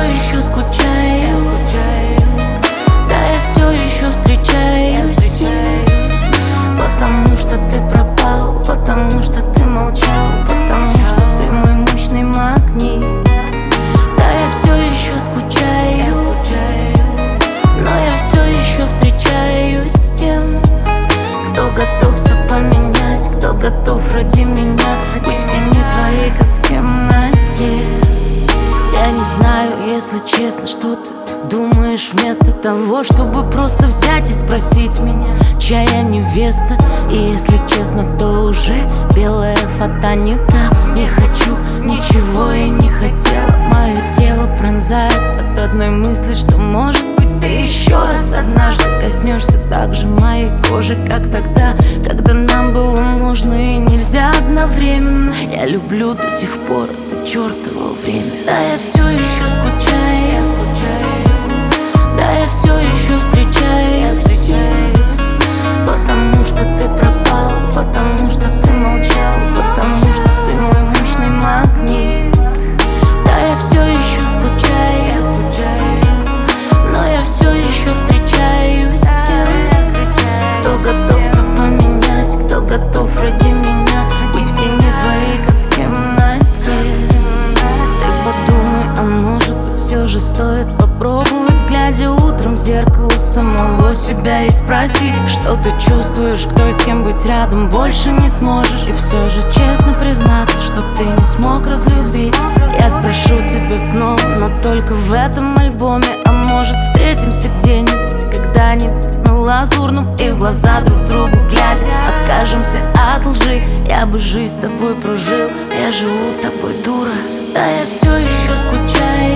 еще скучаю, да я все еще встречаюсь, потому что ты пропал, потому что ты молчал, потому что ты мой мощный магнит. Да я все еще скучаю, но я все еще встречаюсь с тем, кто готов все поменять, кто готов ради меня быть в тени твоей, как в темноте. Я не знаю, если честно, что ты думаешь вместо того, чтобы просто взять и спросить меня, чья я невеста. И если честно, то уже белая фата не та. Не хочу ничего и не хотела. Мое тело пронзает от одной мысли, что может быть ты еще раз однажды коснешься так же моей кожи, как тогда, когда нам было можно и нельзя одновременно. Я люблю до сих пор это чертово время. Да я все еще скучаю, да я все еще встречаюсь, потому что ты пропал, потому что ты молчал, потому что ты мой мощный магнит. Да я все еще скучаю, но я все еще встречаюсь с тем, кто готов все поменять, кто готов ради меня быть в тени твоей, как в темноте. Ты подумай, а может быть все же стоит попробовать, глядя утром в зеркало самого себя и спросить, что ты чувствуешь, кто и с кем быть рядом больше не сможешь. И все же честно признаться, что ты не смог разлюбить. Я спрошу тебя снова, но только в этом альбоме. А может встретимся где-нибудь, когда-нибудь на Лазурном и в глаза друг другу глядя откажемся от лжи. Я бы жизнь с тобой прожил, я живу тобой, дура. Да я все еще скучаю,